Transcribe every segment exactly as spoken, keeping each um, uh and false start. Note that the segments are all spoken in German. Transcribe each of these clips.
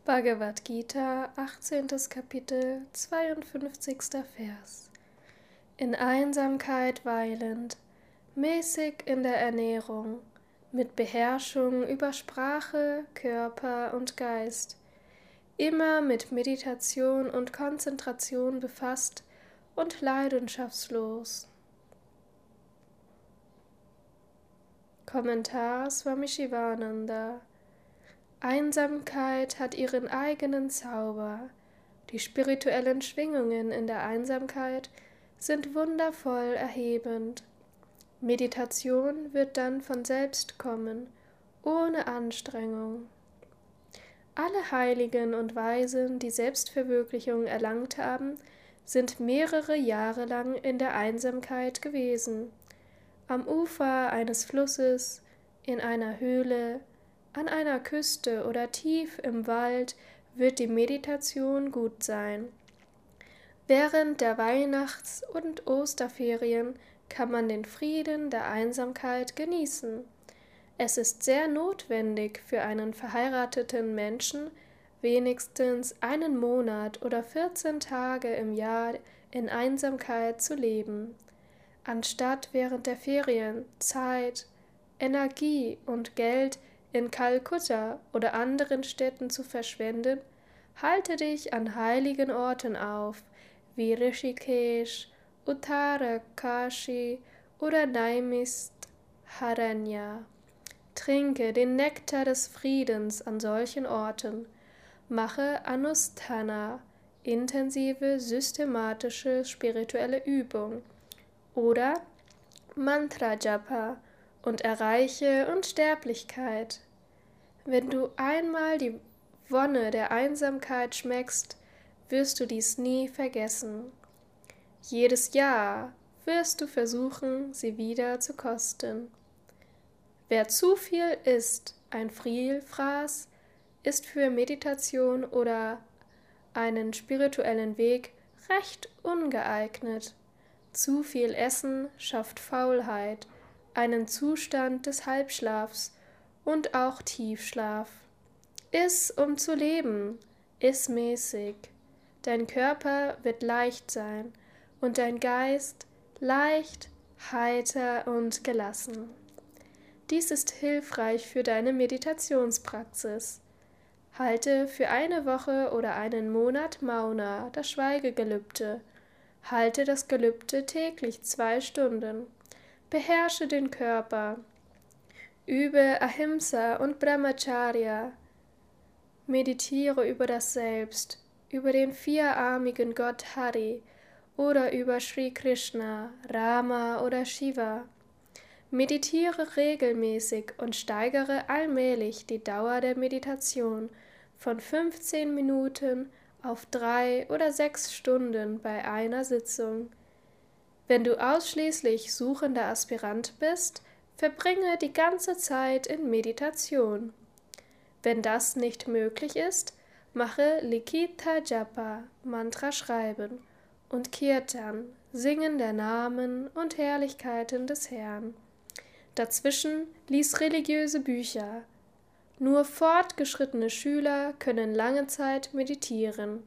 Bhagavad Gita, achtzehntes Kapitel, zweiundfünfzigster Vers. In Einsamkeit weilend, mäßig in der Ernährung, mit Beherrschung über Sprache, Körper und Geist, immer mit Meditation und Konzentration befasst und leidenschaftslos. Kommentar Swami Shivananda. Einsamkeit hat ihren eigenen Zauber. Die spirituellen Schwingungen in der Einsamkeit sind wundervoll erhebend. Meditation wird dann von selbst kommen, ohne Anstrengung. Alle Heiligen und Weisen, die Selbstverwirklichung erlangt haben, sind mehrere Jahre lang in der Einsamkeit gewesen. Am Ufer eines Flusses, in einer Höhle, an einer Küste oder tief im Wald wird die Meditation gut sein. Während der Weihnachts- und Osterferien kann man den Frieden der Einsamkeit genießen. Es ist sehr notwendig für einen verheirateten Menschen, wenigstens einen Monat oder vierzehn Tage im Jahr in Einsamkeit zu leben, anstatt während der Ferien Zeit, Energie und Geld in Kalkutta oder anderen Städten zu verschwenden. Halte dich an heiligen Orten auf, wie Rishikesh, Uttarakashi oder Naimisharanya. Trinke den Nektar des Friedens an solchen Orten. Mache Anusthana, intensive, systematische spirituelle Übung, oder Mantra Japa und erreiche Unsterblichkeit. Wenn du einmal die Wonne der Einsamkeit schmeckst, wirst du dies nie vergessen. Jedes Jahr wirst du versuchen, sie wieder zu kosten. Wer zu viel isst, ein Vielfraß, ist für Meditation oder einen spirituellen Weg recht ungeeignet. Zu viel Essen schafft Faulheit, einen Zustand des Halbschlafs und auch Tiefschlaf. Iss, um zu leben, iss mäßig. Dein Körper wird leicht sein und dein Geist leicht, heiter und gelassen. Dies ist hilfreich für deine Meditationspraxis. Halte für eine Woche oder einen Monat Mauna, das Schweigegelübde. Halte das Gelübde täglich zwei Stunden. Beherrsche den Körper. Übe Ahimsa und Brahmacharya. Meditiere über das Selbst, über den vierarmigen Gott Hari oder über Sri Krishna, Rama oder Shiva. Meditiere regelmäßig und steigere allmählich die Dauer der Meditation von fünfzehn Minuten auf drei oder sechs Stunden bei einer Sitzung. Wenn du ausschließlich suchender Aspirant bist, verbringe die ganze Zeit in Meditation. Wenn das nicht möglich ist, mache Likita Japa, Mantra schreiben, und Kirtan, Singen der Namen und Herrlichkeiten des Herrn. Dazwischen lies religiöse Bücher. Nur fortgeschrittene Schüler können lange Zeit meditieren.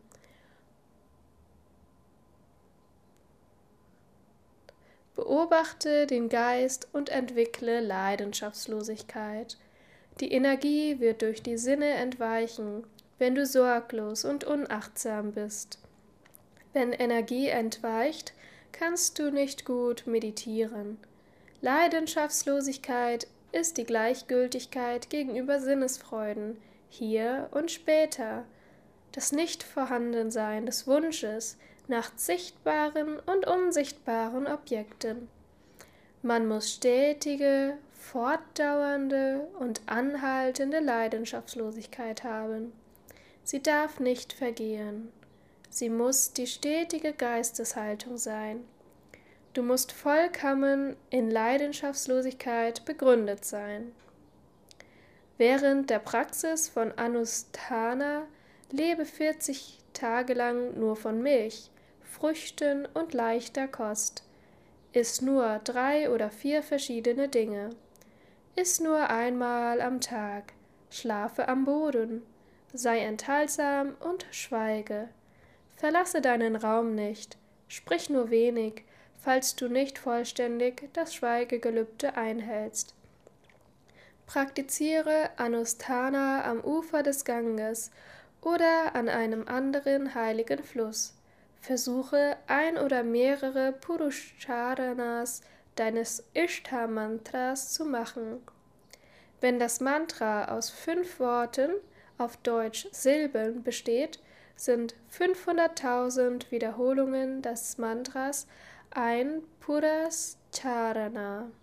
Beobachte den Geist und entwickle Leidenschaftslosigkeit. Die Energie wird durch die Sinne entweichen, wenn du sorglos und unachtsam bist. Wenn Energie entweicht, kannst du nicht gut meditieren. Leidenschaftslosigkeit ist die Gleichgültigkeit gegenüber Sinnesfreuden, hier und später, das Nichtvorhandensein des Wunsches nach sichtbaren und unsichtbaren Objekten. Man muss stetige, fortdauernde und anhaltende Leidenschaftslosigkeit haben. Sie darf nicht vergehen. Sie muss die stetige Geisteshaltung sein. Du musst vollkommen in Leidenschaftslosigkeit begründet sein. Während der Praxis von Anusthana lebe vierzig Tage lang nur von Milch, Früchten und leichter Kost. Iss nur drei oder vier verschiedene Dinge. Iss nur einmal am Tag, schlafe am Boden, sei enthaltsam und schweige. Verlasse deinen Raum nicht, sprich nur wenig, falls du nicht vollständig das Schweigegelübde einhältst. Praktiziere Anusthana am Ufer des Ganges oder an einem anderen heiligen Fluss. Versuche ein oder mehrere Purusharanas deines Ishta-Mantras zu machen. Wenn das Mantra aus fünf Worten, auf Deutsch Silben, besteht, sind fünfhunderttausend Wiederholungen des Mantras ein Purushārana.